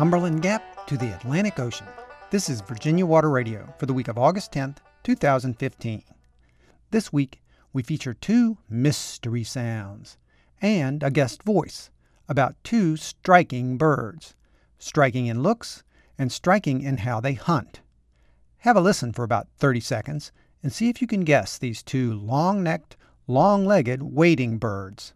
Cumberland Gap to the Atlantic Ocean. This is Virginia Water Radio for the week of August 10th, 2015. This week, we feature two mystery sounds and a guest voice about two striking birds, striking in looks and striking in how they hunt. Have a listen for about 30 seconds and see if you can guess these two long-necked, long-legged wading birds.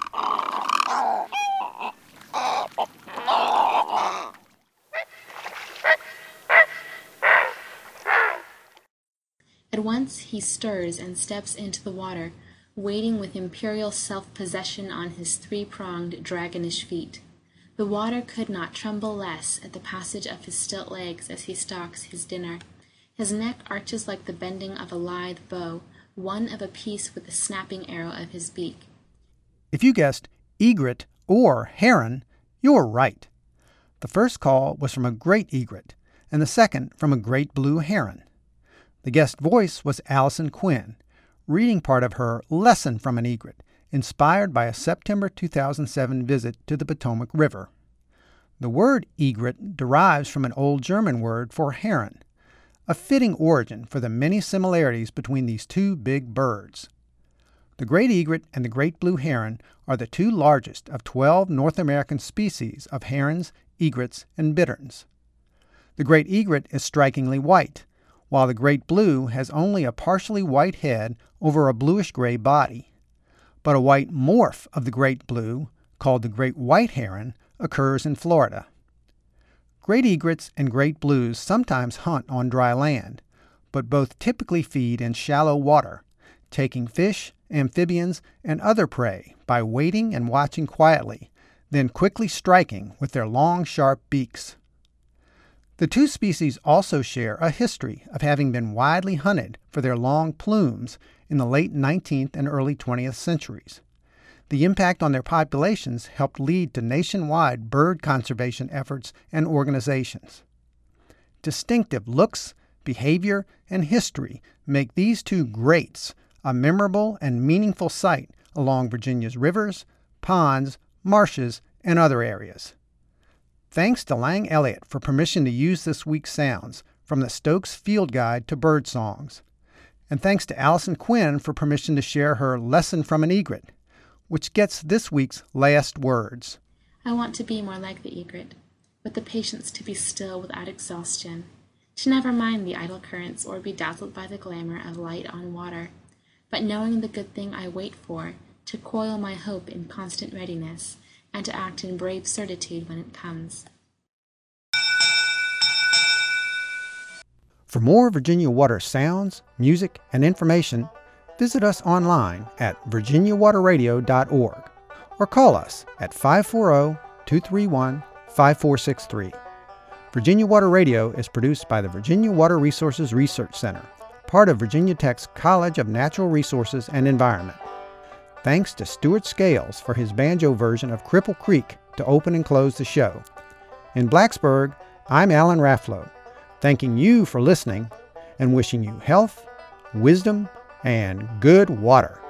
At once he stirs and steps into the water, wading with imperial self-possession on his three-pronged, dragonish feet. The water could not tremble less at the passage of his stilt legs as he stalks his dinner. His neck arches like the bending of a lithe bow, one of a piece with the snapping arrow of his beak. If you guessed egret or heron, you're right. The first call was from a great egret, and the second from a great blue heron. The guest voice was Allison Quinn, reading part of her Lesson from an Egret, inspired by a September 2007 visit to the Potomac River. The word egret derives from an old German word for heron, a fitting origin for the many similarities between these two big birds. The great egret and the great blue heron are the two largest of 12 North American species of herons, egrets, and bitterns. The great egret is strikingly white, while the great blue has only a partially white head over a bluish-gray body. But a white morph of the great blue, called the great white heron, occurs in Florida. Great egrets and great blues sometimes hunt on dry land, but both typically feed in shallow water, taking fish, amphibians, and other prey by waiting and watching quietly, then quickly striking with their long, sharp beaks. The two species also share a history of having been widely hunted for their long plumes in the late 19th and early 20th centuries. The impact on their populations helped lead to nationwide bird conservation efforts and organizations. Distinctive looks, behavior, and history make these two greats a memorable and meaningful sight along Virginia's rivers, ponds, marshes, and other areas. Thanks to Lang Elliott for permission to use this week's sounds from the Stokes Field Guide to Bird Songs. And thanks to Allison Quinn for permission to share her Lesson from an Egret, which gets this week's last words. I want to be more like the egret, with the patience to be still without exhaustion, to never mind the idle currents or be dazzled by the glamour of light on water, but knowing the good thing I wait for, to coil my hope in constant readiness, and to act in brave certitude when it comes. For more Virginia Water sounds, music, and information, visit us online at virginiawaterradio.org or call us at 540-231-5463. Virginia Water Radio is produced by the Virginia Water Resources Research Center, part of Virginia Tech's College of Natural Resources and Environment. Thanks to Stuart Scales for his banjo version of Cripple Creek to open and close the show. In Blacksburg, I'm Alan Rafflow, thanking you for listening and wishing you health, wisdom, and good water.